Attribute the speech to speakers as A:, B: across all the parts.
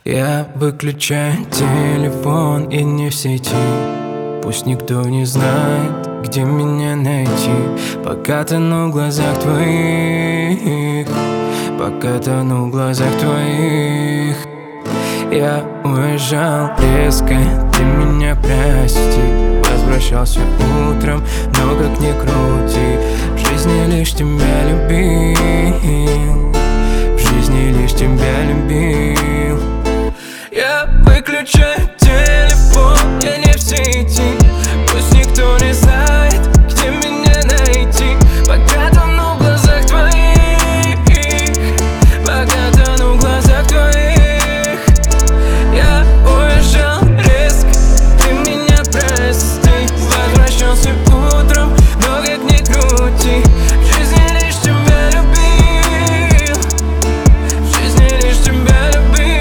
A: Я выключаю телефон и не в сети. Пусть никто не знает, где меня найти. Пока тону в глазах твоих, пока тону в глазах твоих. Я уезжал резко, ты меня прости. Возвращался утром, но как ни крути, в жизни лишь тебя любил, в жизни лишь тебя любил. Я выключаю телефон, я не в сети. Пусть никто не знает, где меня найти. Пока тону в глазах твоих, пока тону в глазах твоих. Я уезжал резко, ты меня прости. Возвращался утром, но как ни крути, в жизни лишь тебя любил, в жизни лишь тебя любил.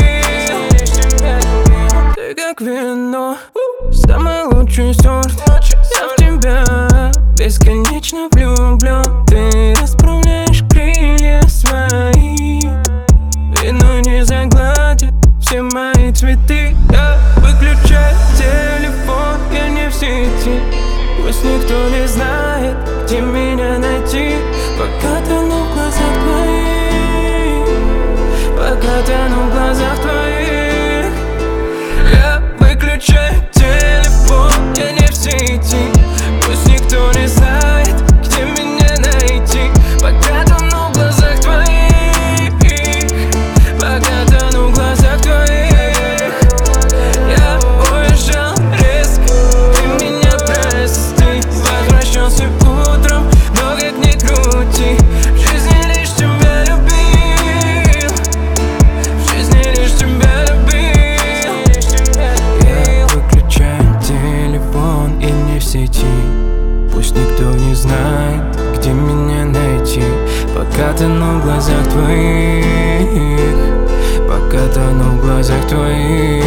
A: Ты как вино, самый лучший сорт. Я в тебя бесконечно влюблен. Ты расправляешь крылья свои, вино не загладит все мои цветы. Я выключаю телефон, я не в сети. Пусть никто не знает, где меня найти. Пока тону в глазах твоих, пока тону в глазах твоих. Я выключаю телефон, я не в сети. Пусть никто не знает, где меня найти. Пока тону в глазах твоих, пока тону в глазах твоих. Я уезжал резко, ты меня прости. Возвращался утром, но как ни крути, в жизни лишь тебя любил, в жизни лишь тебя любил. Я выключаю телефон и не в сети. Пусть никто не знает, где меня найти. Пока тону в глазах твоих, пока тону в глазах твоих.